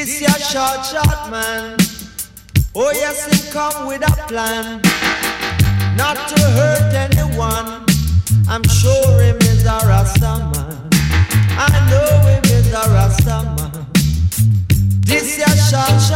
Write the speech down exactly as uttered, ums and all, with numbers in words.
This ya short, short man. Oh yes, he come with a plan, not to hurt anyone. I'm sure him is a Rasta man. I know him is a Rasta man. This ya short,